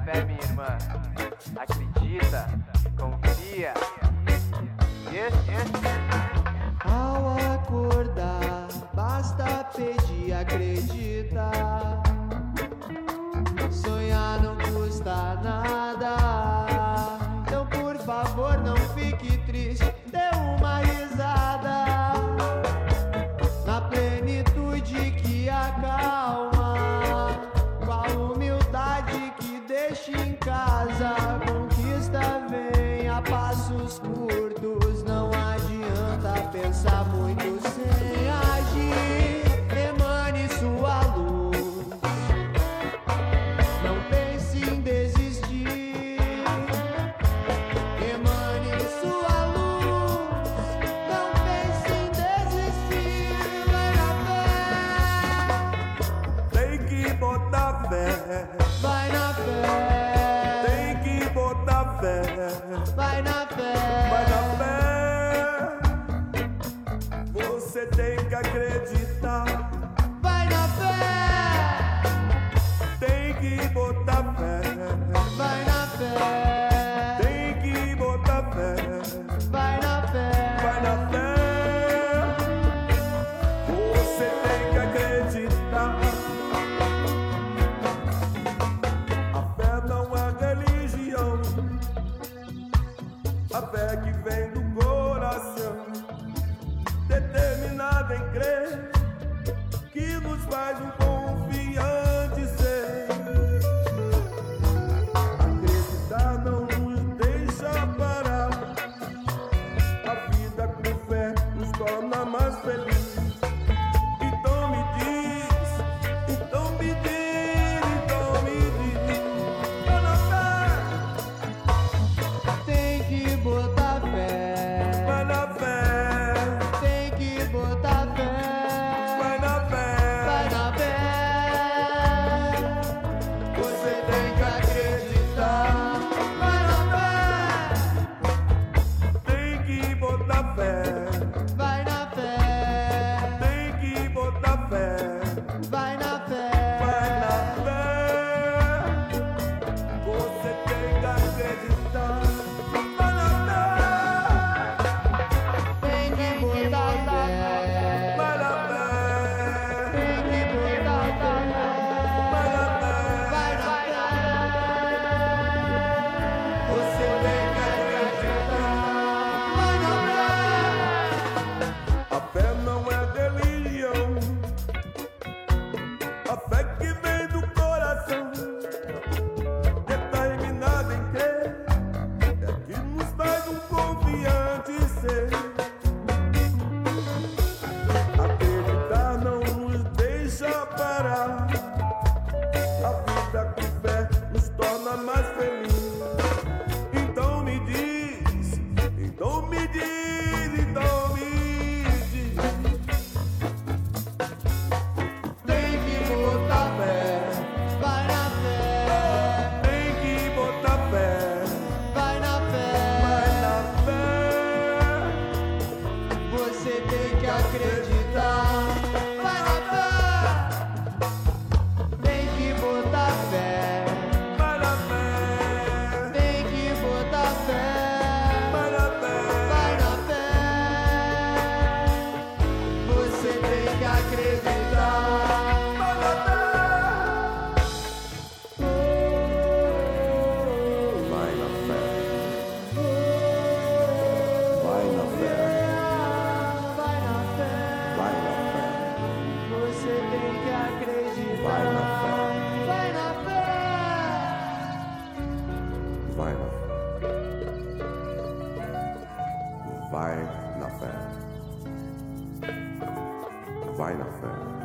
fé, minha irmã. Acredita, confia. Ao acordar, basta pedir, acredita. Sonhar não custa nada. Então, por favor, não fique triste. Dê uma risada na plenitude que acalma, com a humildade que deixa em casa. Conquista vem a passos curtos. Não adianta pensar muito sem agir. Emane sua luz, não pense em desistir. Emane sua luz, não pense em desistir. Vai na fé, Tem que botar fé. vai na fé, Tem que botar fé. vai na fé, Vai na fé. Você tem que acreditar. vai na fé, Tem que botar fé. vai na fé, Tem que botar fé. vai na fé, Vai na fé. Você tem que acreditar. A fé não é religião. A fé que vem do coração, determinada em crer, que nos faz um confiante ser. Acreditar não nos deixa parar. A vida com fé nos torna mais felizes. Então me diz, então me diz, então me diz. Vai na fé, tem que botar fé, vai na fé, tem que botar fé, vai na fé. vai na fé, você tem que acreditar. Vai na fé, Tem que botar fé. vai na fé, Tem que botar fé. vai na fé, Vai na fé. Você tem que acreditar. Vai na fé. tem que botar fé, Vai na fé. tem que botar fé, Vai na fé. vai na fé, você tem que acreditar. Vai na fé, A fé não é religião. A fé que vem do coração, determinada em crer, é que nos faz um confiante ser. Acreditar não nos deixa parar. A vida com fé nos torna mais felizes. Então me diz, então me diz, então me diz. tem que botar fé, vai na fé, Tem que botar fé. vai na Vai fé, na fé. você tem que acreditar. Vai na fé, tem que botar fé, Vai na fé. tem que botar fé, Vai na fé. vai na fé, você tem que acreditar. Vai na fé. Vai na fé. Vai na fé. Vai na fé, Vai na fé. você tem que acreditar. Vai na fé. Vai na fé. Vai na fé. Vai na fé. Vai na fé.